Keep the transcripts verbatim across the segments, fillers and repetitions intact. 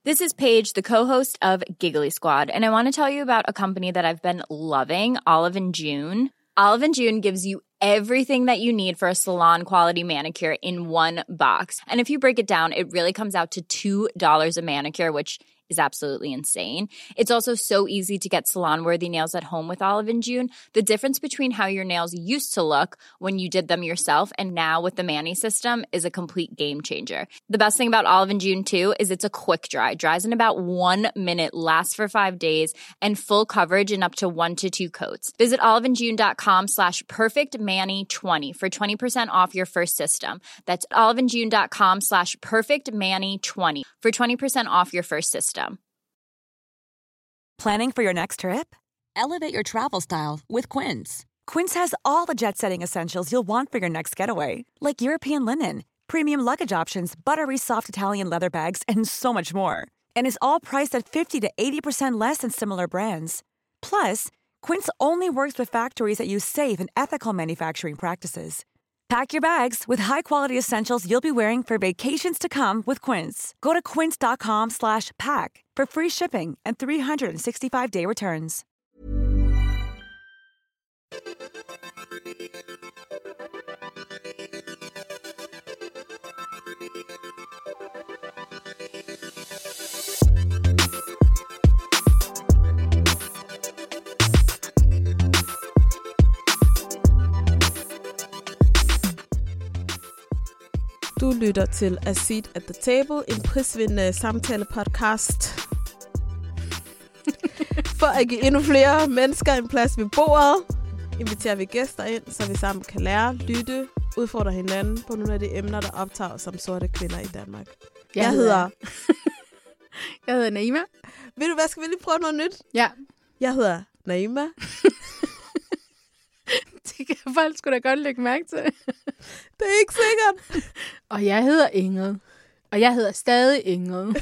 This is Paige, the co-host of Giggly Squad, and I want to tell you about a company that I've been loving, Olive and June. Olive and June gives you everything that you need for a salon-quality manicure in one box. And if you break it down, it really comes out to two dollars a manicure, which is absolutely insane. It's also so easy to get salon-worthy nails at home with Olive and June. The difference between how your nails used to look when you did them yourself and now with the Mani system is a complete game changer. The best thing about Olive and June, too, is it's a quick dry. Dries in about one minute, lasts for five days, and full coverage in up to one to two coats. Visit oliveandjune.com slash perfectmani20 for twenty percent off your first system. That's oliveandjune.com slash perfectmani20 for twenty percent off your first system. Planning for your next trip? Elevate your travel style with Quince. Quince has all the jet-setting essentials you'll want for your next getaway, like European linen, premium luggage options, buttery soft Italian leather bags, and so much more. And is all priced at fifty to eighty percent less than similar brands. Plus, Quince only works with factories that use safe and ethical manufacturing practices. Pack your bags with high-quality essentials you'll be wearing for vacations to come with Quince. Go to quince.com slash pack for free shipping and three sixty-five day returns. Du lytter til A Seat at the Table, en prisvindende samtale-podcast. For at give endnu flere mennesker en plads ved bordet, inviterer vi gæster ind, så vi sammen kan lære, lytte, udfordre hinanden på nogle af de emner, der optager som sorte kvinder i Danmark. Jeg, jeg hedder... jeg hedder Naima. Ved du hvad, skal vi lige prøve noget nyt? Ja. Jeg hedder Naima. Det kan folk sgu da godt lægge mærke til. Det er ikke sikkert. Og jeg hedder Ingrid. Og jeg hedder stadig Ingrid.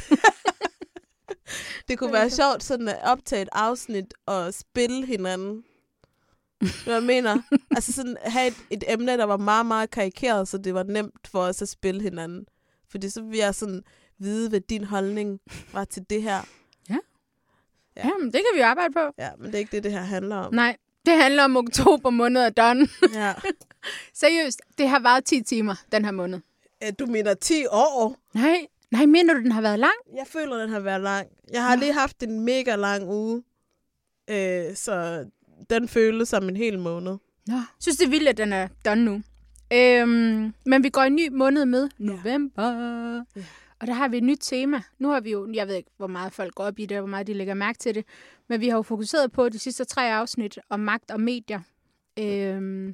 Det kunne være sjovt sådan at optage et afsnit og spille hinanden. Hvad jeg mener? Altså sådan have et, et emne, der var meget, meget karikeret, så det var nemt for os at spille hinanden. Fordi så vil jeg sådan vide, hvad din holdning var til det her. Ja. Ja, Jamen, det kan vi arbejde på. Ja, men det er ikke det, det her handler om. Nej, det handler om oktober måned af done. Ja. Seriøst, det har været ti timer den her måned. Du mener ti år? Nej, nej, mener du, den har været lang? Jeg føler, den har været lang. Jeg har lige haft en mega lang uge, øh, så den føles som en hel måned. Nå, jeg synes, det er vildt, at den er done nu. Øhm, men vi går en ny måned med november. Ja. Og der har vi et nyt tema. Nu har vi jo, jeg ved ikke, hvor meget folk går op i det, og hvor meget de lægger mærke til det, men vi har jo fokuseret på de sidste tre afsnit om magt og medier. Øhm,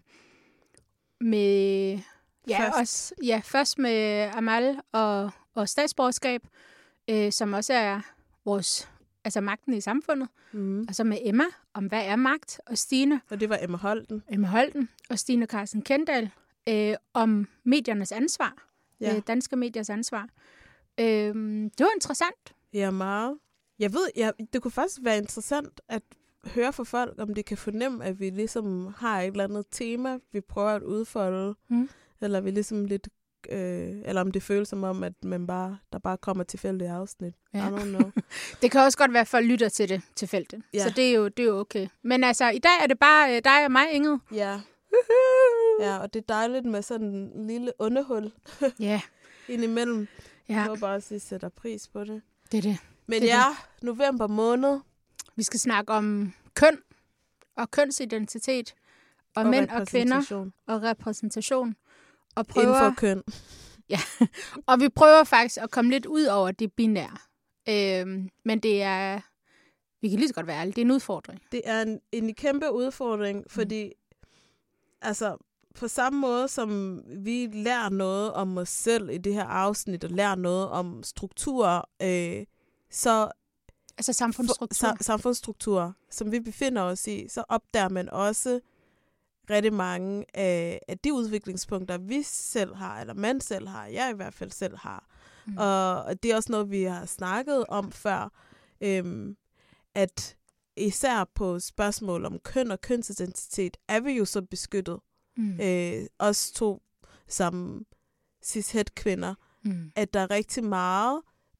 med, ja, først. Også, ja, først med Amal og, og statsborgerskab, øh, som også er vores, altså magten i samfundet. Mm. Og så med Emma, om hvad er magt, og Stine. Og det var Emma Holten. Emma Holten og Stine Carsten Kendal, øh, om mediernes ansvar. Ja. Øh, danske mediers ansvar. Øh, det var interessant. Ja, meget. Jeg ved, ja, det kunne faktisk være interessant at høre fra folk, om de kan fornemme, at vi ligesom har et eller andet tema, vi prøver at udfolde. Mm. Eller vi ligesom lidt, øh, eller om det føles som om, at man bare, der bare kommer tilfældige afsnit. Ja. I don't know. Det kan også godt være, at folk lytter til det tilfældigt. Ja. Så det er, jo, det er jo okay. Men altså, i dag er det bare dig og mig, Ingrid. Ja. Ja, og det er dejligt med sådan en lille underhul. Ja. Indimellem. Ja. Jeg håber også, at I sætter pris på det. Det er det. Men det er ja, det. November måned. Vi skal snakke om køn og kønsidentitet. Og, og mænd og kvinder. Og repræsentation. Og prøver, inden for køn. Ja, og vi prøver faktisk at komme lidt ud over det binære. Øhm, men det er, vi kan lige så godt være ærlige, det er en udfordring. Det er en, en kæmpe udfordring, fordi mm. altså på samme måde som vi lærer noget om os selv i det her afsnit, og lærer noget om strukturer, øh, så altså samfundsstrukturer. For, sa- samfundsstrukturer, som vi befinder os i, så opdager man også rigtig mange af, af de udviklingspunkter, vi selv har, eller man selv har, jeg i hvert fald selv har. Mm. Og, og det er også noget, vi har snakket om før, øhm, at især på spørgsmål om køn og kønsidentitet, er vi jo så beskyttet. Mm. Øh, os to som cis-het kvinder, mm. at der er rigtig meget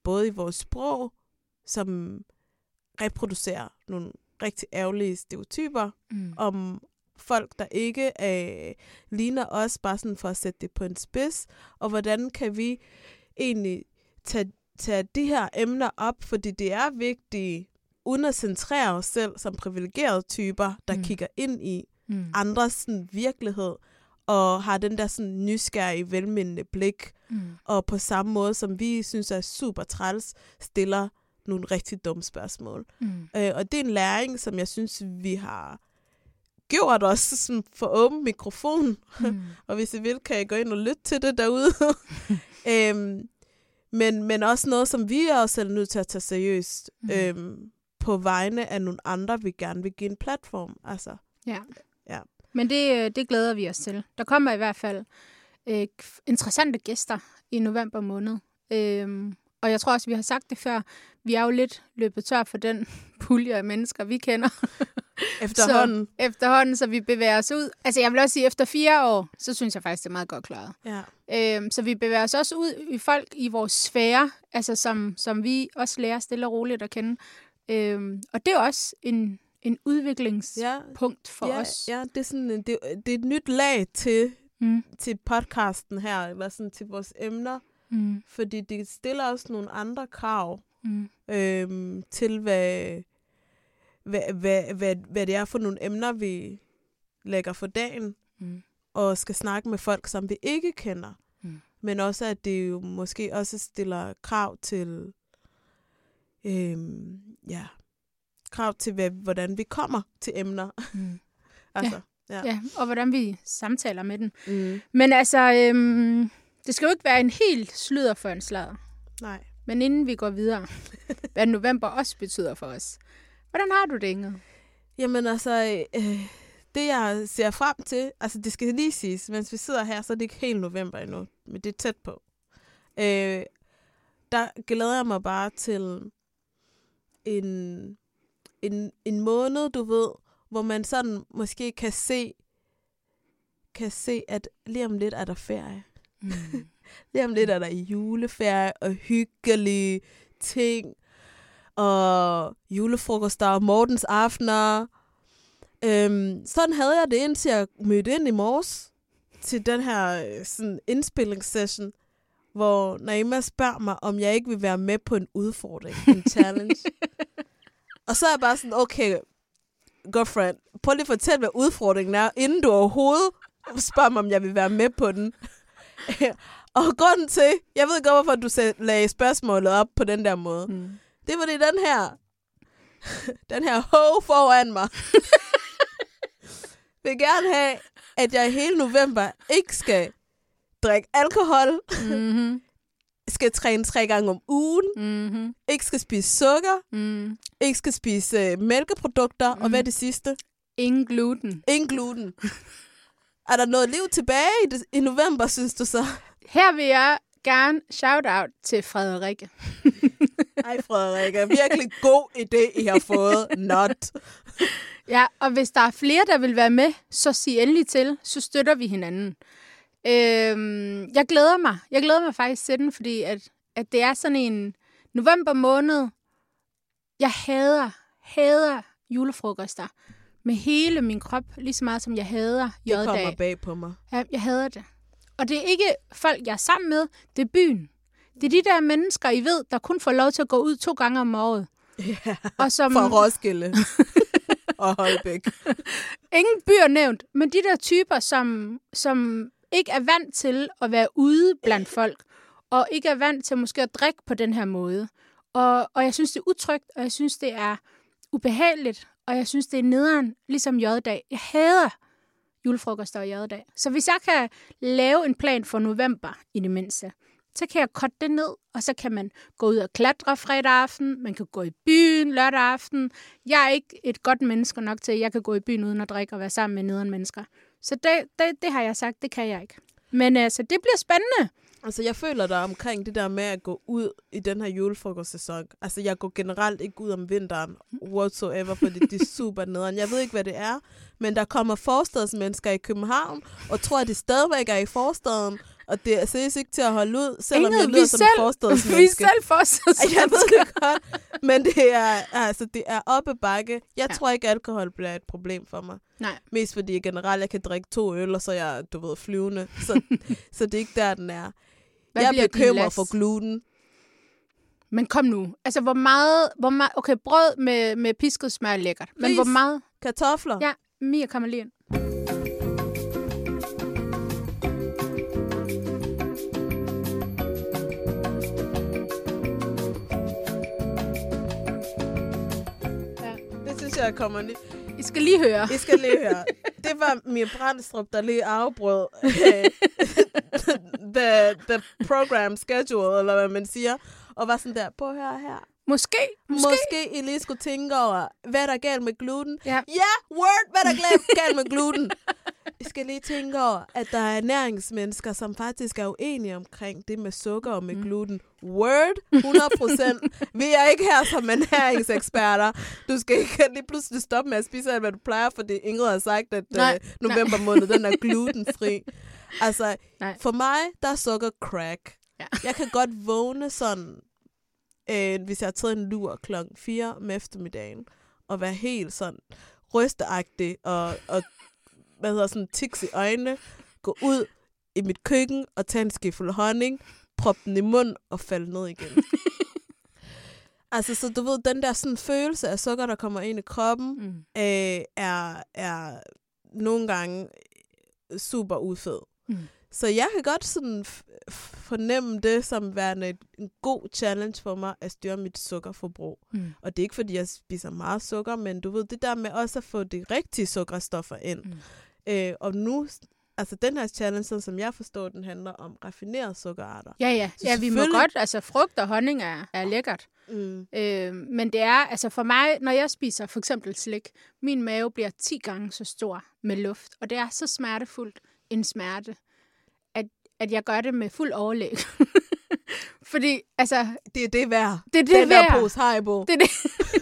både i vores sprog, som reproducerer nogle rigtig ærgerlige stereotyper mm. om folk, der ikke øh, ligner os, bare sådan for at sætte det på en spids, og hvordan kan vi egentlig tage, tage de her emner op, fordi det er vigtigt, uden at centrere os selv som privilegerede typer, der mm. kigger ind i mm. andres sådan, virkelighed, og har den der sådan, nysgerrige, velmindende blik, mm. og på samme måde, som vi synes er super træls, stiller nogle rigtig dumme spørgsmål. Mm. Øh, og det er en læring, som jeg synes, vi har gjort os sådan, for åben mikrofon. Mm. Og hvis I vil, kan I gå ind og lytte til det derude. øhm, men, men også noget, som vi er også selv nødt til at tage seriøst. Mm. Øhm, på vegne af nogle andre, vi gerne vil give en platform. Altså, ja. ja. Men det, det glæder vi os til. Der kommer i hvert fald øh, interessante gæster i november måned. Øhm, og jeg tror også, vi har sagt det før, vi er jo lidt løbet tør for den pulje af mennesker, vi kender. Efterhånden. Så, efterhånden, så vi bevæger os ud. Altså jeg vil også sige, efter fire år, så synes jeg faktisk, det er meget godt klaret. Ja. Øhm, så vi bevæger os også ud i folk i vores sfære, altså som, som vi også lærer stille og roligt at kende. Øhm, og det er også en, en udviklingspunkt for ja, os. Ja, det er, sådan, det, det er et nyt lag til, mm. til podcasten her, eller sådan til vores emner. Mm. Fordi det stiller også nogle andre krav mm. øhm, til, hvad, hvad, hvad, hvad, hvad det er for nogle emner, vi lægger for dagen. Mm. Og skal snakke med folk, som vi ikke kender. Mm. Men også, at det jo måske også stiller krav til... Øhm, ja, krav til, hvad, hvordan vi kommer til emner. Mm. altså, ja. Ja. ja, og hvordan vi samtaler med den. Mm. Men altså, øhm, det skal jo ikke være en helt sludder for en sladder. Nej. Men inden vi går videre, hvad november også betyder for os. Hvordan har du det, Ingrid? Jamen altså, øh, det jeg ser frem til, altså det skal lige siges, mens vi sidder her, så er det ikke helt november endnu, men det er tæt på. Øh, der glæder jeg mig bare til en, en, en måned, du ved, hvor man sådan måske kan se, kan se, at lige om lidt er der ferie. Mm. lige om lidt er der juleferie og hyggelige ting, og julefrokoster og Mortens aftener. Øhm, sådan havde jeg det, indtil jeg mødte ind i morges til den her sådan, indspillingssession, hvor Naima spørger mig, om jeg ikke vil være med på en udfordring, en challenge. Og så er jeg bare sådan, okay, girlfriend, prøv lige at fortælle, hvad udfordringen er, inden du overhovedet spørger mig, om jeg vil være med på den. Og grunden til, jeg ved godt, hvorfor du lagde spørgsmålet op på den der måde. Mm. Det var det den her, den her ho foran mig. vil gerne have, at jeg i hele november ikke skal drikke alkohol, mm-hmm. skal træne tre gange om ugen, mm-hmm. ikke skal spise sukker, mm. ikke skal spise uh, mælkeprodukter, mm. og hvad er det sidste? Ingen gluten. Ingen gluten. Er der noget liv tilbage i, det, i november, synes du så? Her vil jeg gerne shout-out til Frederikke. Hej Frederikke, virkelig god idé, I har fået. Not. Ja, og hvis der er flere, der vil være med, så sig endelig til, så støtter vi hinanden. Øhm, jeg glæder mig. Jeg glæder mig faktisk til den, fordi at, at det er sådan en november måned. Jeg hader, hader julefrokoster med hele min krop, lige så meget som jeg hader J-dag. Det kommer bag på mig. Ja, jeg hader det. Og det er ikke folk, jeg er sammen med, det er byen. Det er de der mennesker, I ved, der kun får lov til at gå ud to gange om året. Ja, og som... fra Roskilde og Holbæk. Ingen byer nævnt, men de der typer, som, som ikke er vant til at være ude blandt folk, og ikke er vant til måske at drikke på den her måde. Og, og jeg synes, det er utrygt, og jeg synes, det er ubehageligt, og jeg synes, det er nederen, ligesom J-dag. Jeg hader julefrokoster og J-dag. Så hvis jeg kan lave en plan for november i det mindste, så kan jeg korte det ned, og så kan man gå ud og klatre fredag aften, man kan gå i byen lørdag aften. Jeg er ikke et godt menneske nok til, at jeg kan gå i byen uden at drikke og være sammen med nederen mennesker. Så det, det, det har jeg sagt, det kan jeg ikke. Men altså, det bliver spændende. Altså, jeg føler der omkring det der med at gå ud i den her julefrokostsæson. Altså, jeg går generelt ikke ud om vinteren whatsoever, fordi det er super nederen. Jeg ved ikke, hvad det er, men der kommer forstadsmennesker i København, og tror, at det stadigvæk er i forstaden, Og det er seriøst ikke til at holde ud, selvom Inget, jeg lyder vi som selv, en forstadsmenneske. Vi er selv forstadsmennesker. Jeg ved det godt, men det er, altså, det er oppe bakke. Jeg ja. tror ikke, alkohol bliver et problem for mig. Nej. Mest fordi generelt, jeg kan drikke to øl, og så er jeg, du ved, flyvende. Så, så det er ikke der, den er. Hvad jeg bliver bekymrer for gluten. Men kom nu. Altså, hvor meget... Hvor meget okay, brød med, med pisket smør er lækkert. Men Ris. hvor meget... Kartofler. Ja, Mia kommer lige ind. Det synes jeg kommer lige. I skal lige høre. I skal lige høre. Det var Mia Brandstrup, der lige afbrød the, the program schedule, eller hvad man siger, og var sådan der, på her her. Måske, måske. Måske I lige skulle tænke over, hvad der er galt med gluten. Ja, ja word, hvad der er galt med gluten. I skal lige tænke over, at der er ernæringsmennesker, som faktisk er uenige omkring det med sukker og med mm. gluten. Word, hundrede procent. Vi er ikke her som ernæringseksperter. Du skal ikke lige pludselig stoppe med at spise alt, hvad du plejer, fordi Ingrid har sagt, at nej, øh, november måned, den er glutenfri. Altså, nej. For mig, der er sukker crack. Ja. Jeg kan godt vågne sådan, øh, hvis jeg har taget en lur klokken fire om eftermiddagen, og være helt sådan rysteagtig, og, og hvad hedder sådan tiks i øjnene, gå ud i mit køkken og tage en skefuld honning, proppe den i munden og falde ned igen. Altså, så du ved, den der sådan følelse af sukker, der kommer ind i kroppen, mm. øh, er, er nogle gange super ufed. Mm. Så jeg kan godt sådan f- fornemme det som værende en god challenge for mig at styre mit sukkerforbrug. Mm. Og det er ikke, fordi jeg spiser meget sukker, men du ved, det der med også at få de rigtige sukkerstoffer ind. Mm. Øh, og nu, altså den her challenge, som jeg forstår, den handler om raffinerede sukkerarter. Ja, ja. Så Ja, vi må godt, altså frugt og honning er, er lækkert. Mm. Øh, men det er, altså for mig, når jeg spiser for eksempel slik, min mave bliver ti gange så stor med luft. Og det er så smertefuldt en smerte, at, at jeg gør det med fuld overlæg. Fordi, altså... Det er det værd. Det er det den værd. Der pose Haribo. Det er det.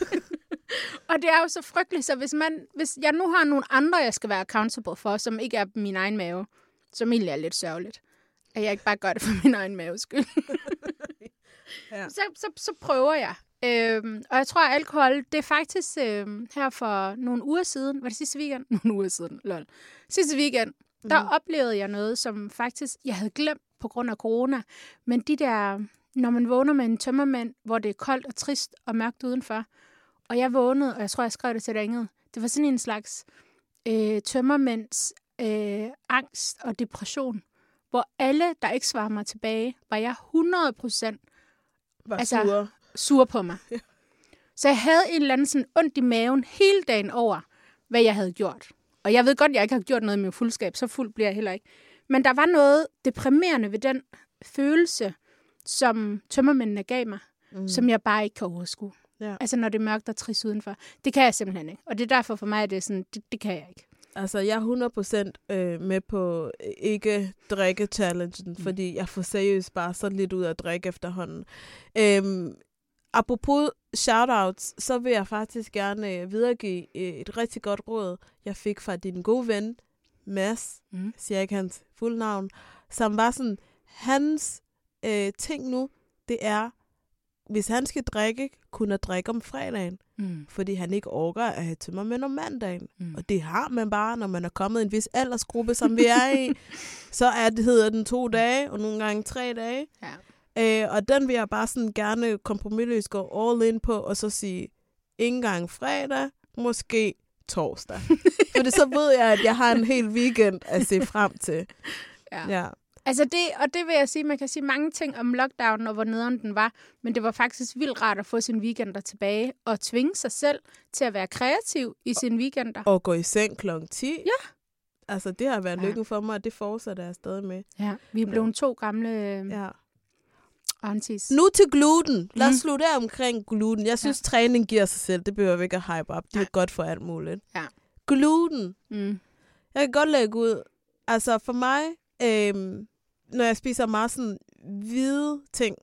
Og det er jo så frygteligt, så hvis, man, hvis jeg nu har nogle andre, jeg skal være accountable for, som ikke er min egen mave, som egentlig er lidt sørgeligt, at jeg ikke bare gør det for min egen maves skyld, ja. så, så, så prøver jeg. Øhm, og jeg tror, at alkohol, det er faktisk øhm, her for nogle uger siden, var det sidste weekend? Nogle uger siden, lol. Sidste weekend, mm. der oplevede jeg noget, som faktisk, jeg havde glemt på grund af corona, men de der, når man vågner med en tømmermænd, hvor det er koldt og trist og mørkt udenfor, og jeg vågnede, og jeg tror, jeg skrev det til dig, Ingrid. Det var sådan en slags øh, tømmermænds øh, angst og depression, hvor alle, der ikke svarede mig tilbage, var jeg hundrede procent altså, sur. sur på mig. Ja. Så jeg havde en eller anden sådan ondt i maven hele dagen over, hvad jeg havde gjort. Og jeg ved godt, at jeg ikke har gjort noget med fuldskab, så fuld bliver jeg heller ikke. Men der var noget deprimerende ved den følelse, som tømmermændene gav mig, mm. som jeg bare ikke kan overskue. Ja. Altså når det er mørkt og trist udenfor. Det kan jeg simpelthen ikke. Og det er derfor for mig, at det er sådan, det, det kan jeg ikke. Altså jeg er hundrede procent øh, med på ikke drikke-challengen, mm. fordi jeg får seriøst bare så lidt ud af at drikke efterhånden. Øhm, apropos shoutouts, så vil jeg faktisk gerne videregive et rigtig godt råd, jeg fik fra din gode ven, Mads, mm. siger ikke hans fulde navn, som var sådan, hans øh, ting nu, det er, hvis han skal drikke, kunne drikke om fredagen. Mm. Fordi han ikke orker at have tømmermænd om mandagen. Mm. Og det har man bare, når man er kommet i en vis aldersgruppe, som vi er i. Så er det, hedder den to dage, og nogle gange tre dage. Ja. Øh, og den vil jeg bare sådan gerne kompromisløst gå all in på, og så sige, ikke engang fredag, måske torsdag. Fordi så ved jeg, at jeg har en hel weekend at se frem til. Ja. Ja. Altså det, og det vil jeg sige, man kan sige mange ting om lockdown og hvor nederen den var, men det var faktisk vildt rart at få sine weekender tilbage og tvinge sig selv til at være kreativ i sine weekender. Og gå i seng klokken ti. Ja. Altså det har været ja. lykken for mig, og det fortsætter jeg stadig med. Ja, vi er blevet ja. to gamle ja. aunties. Nu til gluten. Lad os mm. slutte af omkring gluten. Jeg synes, ja. træning giver sig selv. Det behøver vi ikke at hype op. Det er ja. godt for alt muligt. Ja. Gluten. Mm. Jeg kan godt lægge ud. Altså for mig... Øhm, når jeg spiser meget sådan hvide ting.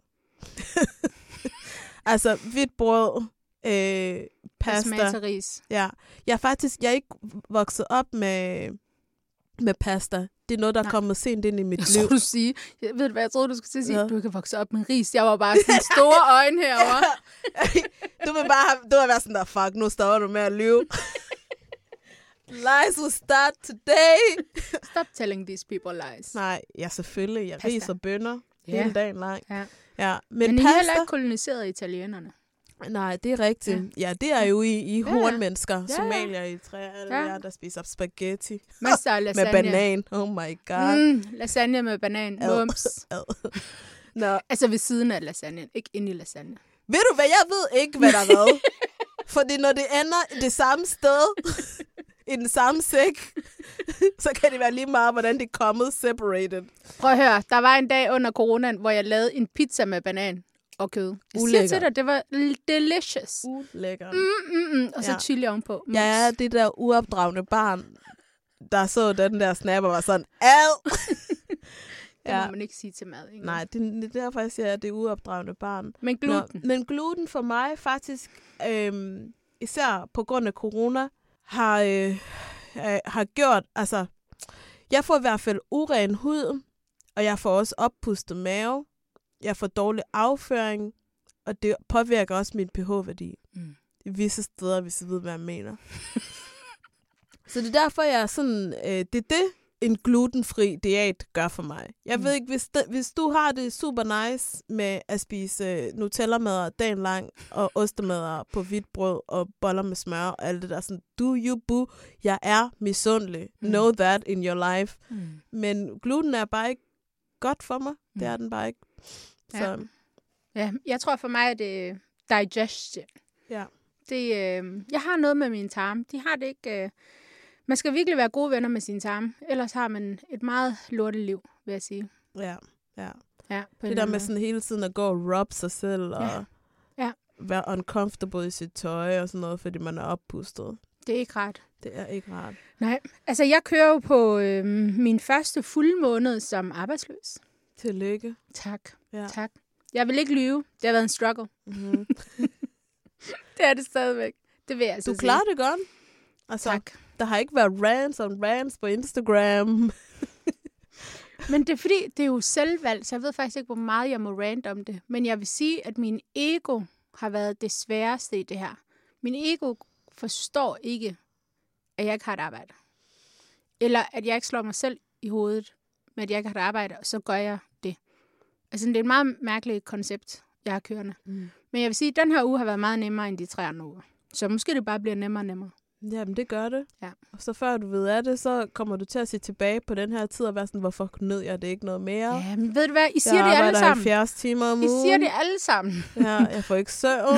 altså hvidt brød, øh, pasta. Ris. Ja. Jeg er faktisk, jeg er ikke vokset op med, med pasta. Det Det er noget, der er Nej. kommet sent ind i mit Jeg liv. tror, du sige, jeg ved du hvad, jeg troede, du skulle til at sige, Ja. ja. Du kan vokse op med ris. Jeg var bare sådan store øjne herovre. Du vil bare have, du vil være sådan der, fuck, nu stopper du med at lyve. Lies will start today. Stop telling these people lies. Nej, ja, selvfølgelig. Jeg Pasta. ris og bønner Ja. hele dagen lang. Ja. Ja, men, Men, Men I pasta... har heller ikke koloniseret italienerne. Nej, det er rigtigt. Ja, ja det er jo I, I Ja, ja. hornmennesker, Ja, ja. somalier i træer, Ja. ja. der spiser spaghetti Masser af med lasagne. banan. Oh my god. Mm, lasagne med banan. Ad. Mums. Ad. Nå. Altså ved siden af lasagne, ikke inde i lasagne. Ved du hvad, jeg ved ikke, hvad der er hvad. Fordi når det ender det samme sted, i den samme sæk, så kan det være lige meget, hvordan det er kommet separated. Prøv at høre, der var en dag under coronaen, hvor jeg lavede en pizza med banan og kød. Jeg siger Ulækker. til dig, det var l- delicious. Ulækkert. Mm, mm, mm. Og så Ja. chili ovenpå. Mm. Jeg er det der uopdragende barn, der så den der snapper var sådan, ad! Det Ja. må man ikke sige til mad. Ikke? Nej, det, det er derfor, jeg siger, at det er uopdragende barn. Men gluten. Nå, men gluten for mig faktisk, øhm, især på grund af corona, har, øh, øh, har gjort, altså, jeg får i hvert fald uren hud, og jeg får også oppustet mave, jeg får dårlig afføring, og det påvirker også min pH-værdi. Mm. I visse steder, hvis I ved, hvad jeg mener. Så det er derfor, jeg er sådan, øh, det er det, en glutenfri diæt gør for mig. Jeg Mm. ved ikke, hvis, de, hvis du har det super nice med at spise øh, Nutella-madder dagen lang, og ostemadder på hvidt brød, og boller med smør, og alt det der, sådan, do you boo, jeg er misundelig. Mm. Know that in your life. Mm. Men gluten er bare ikke godt for mig. Det er den bare ikke. Så, Ja. Ja, jeg tror for mig, at det er digestion. ja. Det, øh, jeg har noget med mine tarme. De har det ikke... Øh, man skal virkelig være gode venner med sine tarme. Ellers har man et meget liv, vil jeg sige. Ja, ja. Ja, på Det der med sådan hele tiden at gå og rub sig selv, og Ja. Ja. være uncomfortable i sit tøj og sådan noget, fordi man er oppustet. Det er ikke rart. Det er ikke rart. Nej, altså jeg kører jo på øh, min første fulde måned som arbejdsløs. Tillykke. Tak, Ja. tak. Jeg vil ikke lyve. Det har været en struggle. Mm-hmm. Det er det stadigvæk. Det vil jeg altså Du klarer det godt. Altså, Tak. der har ikke været rants on rants på Instagram. Men det er fordi, det er jo selvvalgt, så jeg ved faktisk ikke, hvor meget jeg må rant om det. Men jeg vil sige, at min ego har været det sværeste i det her. Min ego forstår ikke, at jeg ikke har et arbejde. Eller at jeg ikke slår mig selv i hovedet med, at jeg ikke har et arbejde, og så gør jeg det. Altså, det er et meget mærkeligt koncept, jeg har kørende. Mm. Men jeg vil sige, at den her uge har været meget nemmere end de tre andre uger. Så måske det bare bliver nemmere og nemmere. Jamen, det gør det. Ja. Og så før du ved af det, så kommer du til at se tilbage på den her tid og være sådan, hvorfor nød jeg det ikke noget mere? Ja, men ved du hvad? I siger jeg det alle arbejder sammen. halvfjerds timer om I ugen. siger det alle sammen. Ja, jeg får ikke søvn.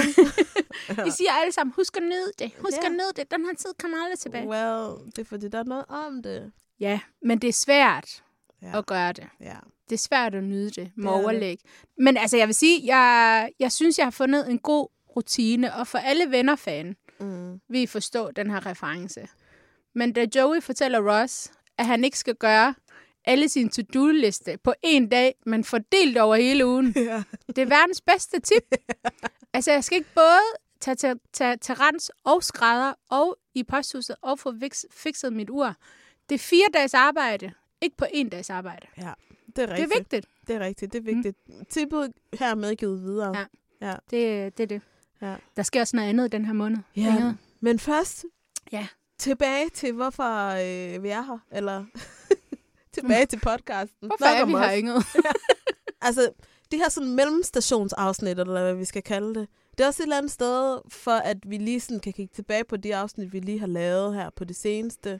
I siger alle sammen, husk at nyde det. Husk Ja. at nyde det. Den her tid kommer aldrig tilbage. Well, det er fordi, der er noget om det. Ja, men det er svært Ja. at gøre det. Ja. Det er svært at nyde det med Det er det. overlæg. Men altså, jeg vil sige, jeg, jeg synes, jeg har fundet en god rutine, og for alle venner-fan Mm. vil I forstå den her reference. Men da Joey fortæller Ross, at han ikke skal gøre alle sine to-do-liste på en dag, men fordelt over hele ugen, Ja. det er verdens bedste tip. Altså, jeg skal ikke både tage til, tage til rens og skrædder og i posthuset og få fix, fikset mit ur. Det er fire dages arbejde, ikke på en dags arbejde. Ja, det er Det rigtigt. er vigtigt. Det er rigtigt, det er vigtigt. Mm. Tippet her medgivet videre. Ja. Ja. Det, det er det. Ja. Der sker også noget andet i den her måned. Ja. Andet. Men først, Ja. tilbage til, hvorfor øh, vi er her. Eller tilbage til podcasten. Hvorfor Nok er om vi os. her, Inge? Altså, det her sådan mellemstationsafsnit, eller hvad vi skal kalde det, det er også et eller andet sted, for at vi lige sådan kan kigge tilbage på de afsnit, vi lige har lavet her på det seneste.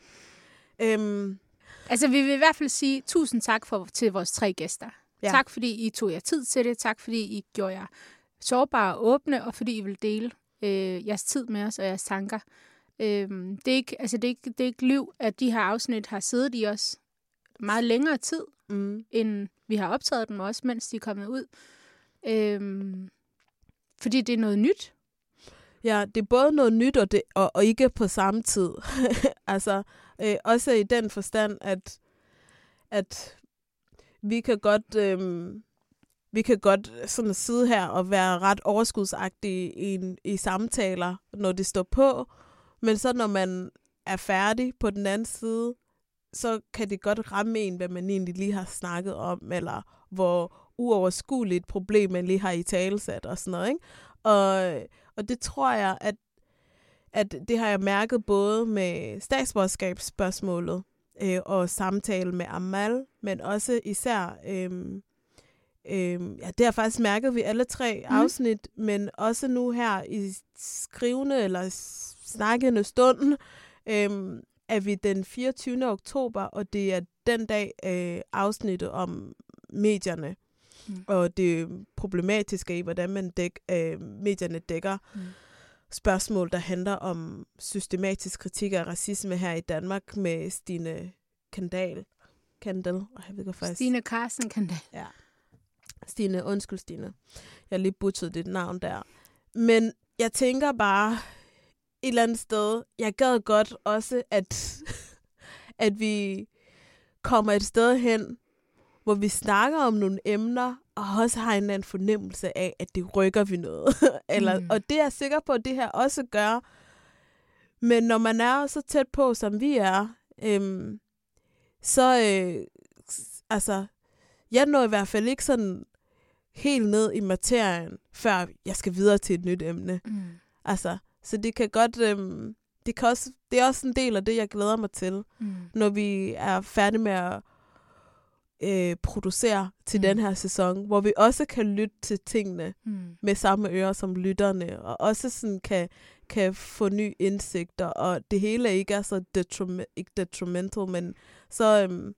Øhm, Altså, vi vil i hvert fald sige tusind tak for, til vores tre gæster. Ja. Ja. Tak, fordi I tog jer tid til det. Tak, fordi I gjorde jer sårbare og åbne, og fordi I vil dele øh, jeres tid med os og jeres tanker. Øh, det, er ikke, altså, det, er ikke, det er ikke liv, at de her afsnit har siddet i os meget længere tid, mm, end vi har optaget dem også, mens de er kommet ud. Øh, fordi det er noget nyt. ja, det er både noget nyt, og, det, og, og ikke på samme tid. altså, øh, også i den forstand, at, at vi kan godt... Øh, vi kan godt sådan sidde her og være ret overskudsagtige i, i samtaler, når det står på. Men så når man er færdig på den anden side, så kan det godt ramme en, hvad man egentlig lige har snakket om, eller hvor uoverskueligt problem man lige har i talesat og sådan noget, ikke? Og, og det tror jeg, at, at det har jeg mærket både med statsborgerskabsspørgsmålet øh, og samtale med Amal, men også især, øh, øh, ja, det har faktisk mærket vi alle tre mm. afsnit, men også nu her i skrivende eller snakkende stund, øh, er vi den fireogtyvende oktober, og det er den dag øh, afsnittet om medierne. Mm. Og det problematiske i, hvordan man dæk, øh, medierne dækker mm. spørgsmål, der handler om systematisk kritik af racisme her i Danmark med Stine Kandal. Kandal, jeg ved ikke, faktisk. Stine Carsten Kandal. Ja. Stine, undskyld Stine. Jeg har lige buttet dit navn der. Men jeg tænker bare et eller andet sted, jeg gad godt også, at, at vi kommer et sted hen, hvor vi snakker om nogle emner, og også har en eller anden fornemmelse af, at det rykker vi noget. Eller, mm. Og det er jeg sikker på, at det her også gør. Men når man er så tæt på, som vi er, øhm, så øh, altså, jeg når i hvert fald ikke sådan helt ned i materien, før jeg skal videre til et nyt emne. Mm. Altså, så det kan godt... Øhm, det, kan også, det er også en del af det, jeg glæder mig til, mm. når vi er færdige med at øh, producere til mm. den her sæson, hvor vi også kan lytte til tingene mm. med samme ører som lytterne, og også sådan kan, kan få nye indsigter, og det hele ikke er så detriment, ikke detrimental, men så... Øhm,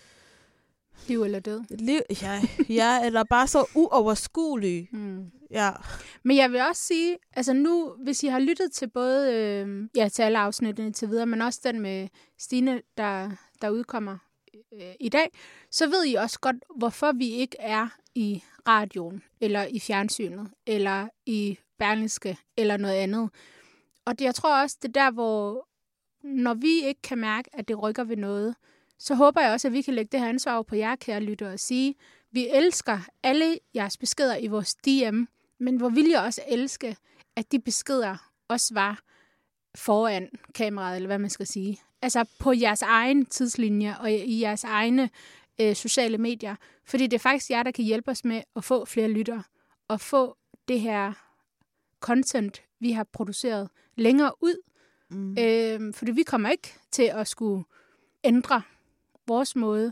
liv eller død. Liv, ja, ja, eller bare så uoverskuelige. Mm. Ja. Men jeg vil også sige, altså nu, hvis I har lyttet til både, øh, ja, til alle afsnittene til videre, men også den med Stine, der, der udkommer øh, i dag, så ved I også godt, hvorfor vi ikke er i radioen, eller i fjernsynet, eller i Berlingske, eller noget andet. Og det, jeg tror også, det er der, hvor når vi ikke kan mærke, at det rykker ved noget, så håber jeg også, at vi kan lægge det her ansvar på jer, kære lytter, og sige, vi elsker alle jeres beskeder i vores D M, men hvor vil jeg også elske, at de beskeder også var foran kameraet, eller hvad man skal sige. Altså på jeres egen tidslinje og i jeres egne øh, sociale medier. Fordi det er faktisk jer, der kan hjælpe os med at få flere lyttere og få det her content, vi har produceret længere ud. Mm. Øh, fordi vi kommer ikke til at skulle ændre vores måde.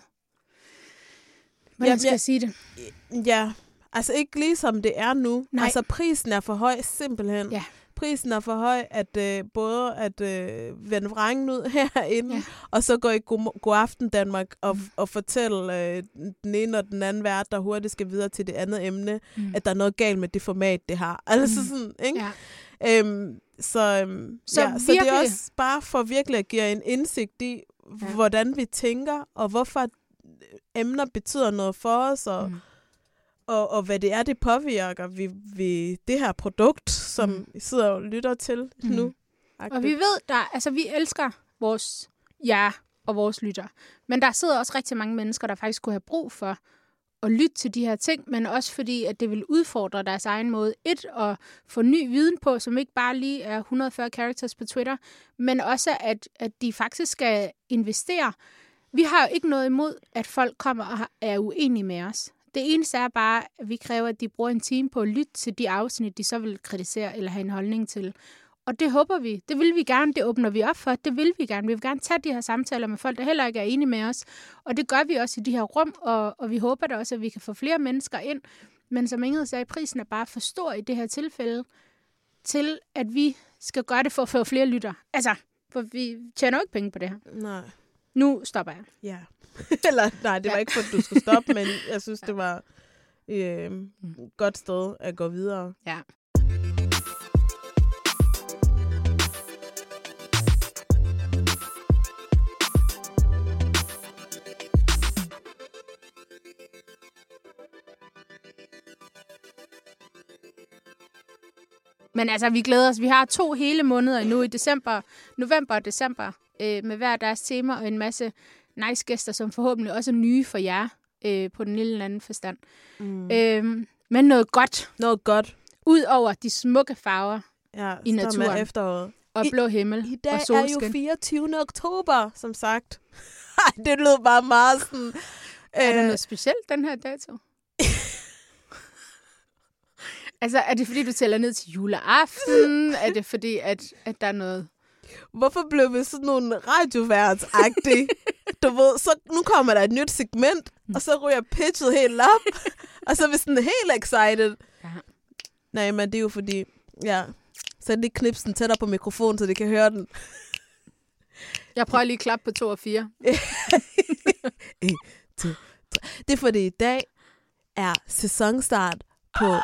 Hvordan skal jeg sige det? Ja, altså ikke ligesom det er nu. Nej. Altså prisen er for høj, simpelthen. Ja. Prisen er for høj, at øh, både at øh, vende vrangen ud herinde, ja. Og så gå i God, God Aften Danmark og, mm. og fortælle øh, den ene og den anden vært, der hurtigt skal videre til det andet emne, mm. at der er noget galt med det format, det har. Altså mm. sådan, ikke? Ja. Øhm, så, øhm, så, ja, så det er også bare for virkelig at give en indsigt i, ja. Hvordan vi tænker, og hvorfor emner betyder noget for os, og, mm. og, og hvad det er, det påvirker vi, vi det her produkt, som mm. I sidder og lytter til mm. nu. Og vi ved, der, altså vi elsker vores jer og vores lytter, men der sidder også rigtig mange mennesker, der faktisk kunne have brug for at lytte til de her ting, men også fordi, at det vil udfordre deres egen måde. Et, at få ny viden på, som ikke bare lige er et hundrede og fyrre characters på Twitter, men også, at, at de faktisk skal investere. Vi har jo ikke noget imod, at folk kommer og er uenige med os. Det eneste er bare, at vi kræver, at de bruger en time på at lytte til de afsnit, de så vil kritisere eller have en holdning til. Og det håber vi. Det vil vi gerne. Det åbner vi op for. Det vil vi gerne. Vi vil gerne tage de her samtaler med folk, der heller ikke er enige med os. Og det gør vi også i de her rum, og, og vi håber da også, at vi kan få flere mennesker ind. Men som Ingrid sagde, prisen er bare for stor i det her tilfælde, til at vi skal gøre det for at få flere lytter. Altså, for vi tjener jo ikke penge på det her. Nej. Nu stopper jeg. Ja. Eller, nej, det var ja. Ikke for, at du skulle stoppe, men jeg synes, det var et øh, godt sted at gå videre. Ja. Men altså, vi glæder os. Vi har to hele måneder nu i december, november og december, øh, med hver deres tema og en masse nice gæster, som forhåbentlig også er nye for jer øh, på den lille anden forstand. Mm. Øh, men noget godt. Noget godt. Ud over de smukke farver ja, i naturen. Med efteråret. og I, blå himmel I dag og er solskin. jo fireogtyvende oktober, som sagt. Ej, det lød bare meget sådan... Er øh, der noget specielt, den her dato? Altså, er det fordi, du tæller ned til juleaften? Er det fordi, at, at der er noget... Hvorfor blev vi sådan nogle radioværts-agtige? Du ved, så nu kommer der et nyt segment, og så ryger pitchet helt op, og så er vi sådan helt excited. Ja. Nej, men det er jo fordi, ja, så lige knipsen tættere på mikrofonen, så de kan høre den. Jeg prøver lige at klappe på to og fire. en, to, tre. Det er fordi i dag er sæsonstart på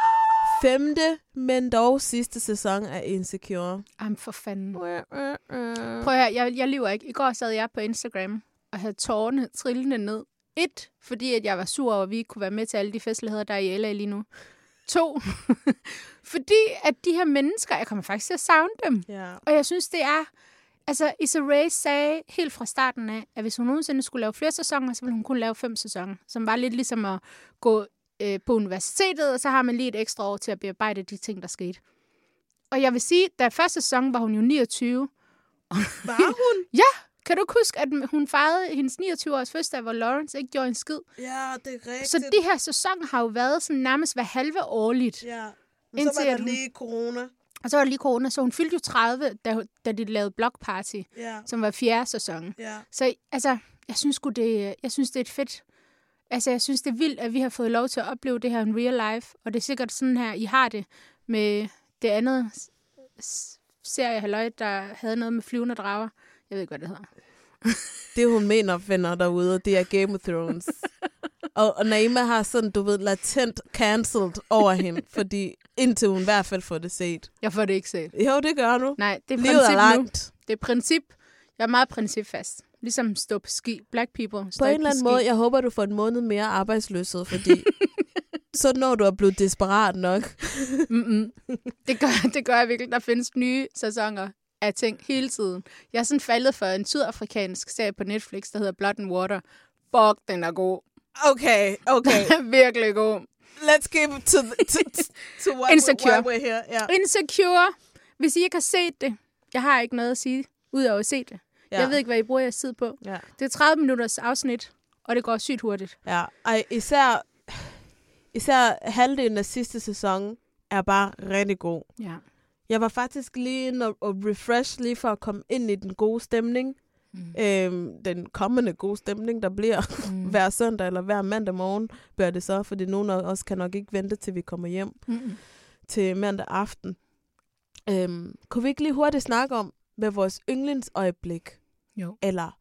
femte, men dog sidste sæson af Insecure. Jamen for fanden. Uh, uh, uh. Prøv at høre, jeg, jeg lyver ikke. I går sad jeg på Instagram og havde tårerne trillende ned. Et, fordi at jeg var sur over, at vi ikke kunne være med til alle de festligheder, der er i L A lige nu. To, fordi at de her mennesker, jeg kommer faktisk til at savne dem. Ja. Og jeg synes, det er... Altså, Issa Rae sagde helt fra starten af, at hvis hun nogensinde skulle lave flere sæsoner, så ville hun kun lave fem sæsoner. Som var lidt ligesom at gå øh, på universitetet, og så har man lige et ekstra år til at bearbejde de ting, der skete. Og jeg vil sige, da første sæson var hun jo niogtyve. Var hun? Ja! Kan du ikke huske, at hun fejrede hendes niogtyve-års fødselsdag, hvor Lawrence ikke gjorde en skid? Ja, det er rigtigt. Så de her sæsoner har jo været sådan nærmest hver halve årligt. Ja, men så var der hun... lige corona. Og så var der lige corona, så hun fyldte jo tredive, da, da de lavede Block Party, Ja. som var fjerde sæson. Ja. Så altså, jeg synes sgu, det, jeg synes, det er et fedt... Altså, jeg synes, det er vildt, at vi har fået lov til at opleve det her in real life. Og det er sikkert sådan her, I har det med det andet serie, halløj, der havde noget med flyvende drager. Jeg ved ikke, hvad det hedder. Det, hun mener, finder derude, det er Game of Thrones. og, og Naima har sådan, du ved, latent cancelled over hende, fordi indtil hun i hvert fald får det set. Jeg får det ikke set. Jo, det gør nu. Nej, det er Livet princip er langt. nu. Det er princip. Jeg er meget principfast. Ligesom stå på ski. Black people På en eller anden måde, jeg håber, du får en måned mere arbejdsløshed, fordi så når du er blevet desperat nok. Mm-mm. Det, gør, det gør jeg virkelig. Der findes nye sæsoner af ting hele tiden. Jeg er sådan faldet for en sydafrikansk serie på Netflix, der hedder Blood and Water. Fuck, den er god. Okay, okay. Den er virkelig god. Let's give to, to, to what, Insecure. why we're here. Yeah. Insecure. Hvis I ikke har set det, jeg har ikke noget at sige, udover at se det. Ja. Jeg ved ikke, hvad I bruger jeres tid på. Ja. Det er tredive minutters afsnit, og det går sygt hurtigt. Ja, ej, især, især halvdelen af sidste sæson er bare rigtig god. Ja. Jeg var faktisk lige inde og, og refresh lige for at komme ind i den gode stemning. Mm. Øhm, den kommende gode stemning, der bliver mm. hver søndag eller hver mandag morgen, bliver det så, fordi nogen af os kan nok ikke vente, til vi kommer hjem mm. til mandag aften. Øhm, kunne vi ikke lige hurtigt snakke om, hvad vores yndlingsøjeblik, jo. eller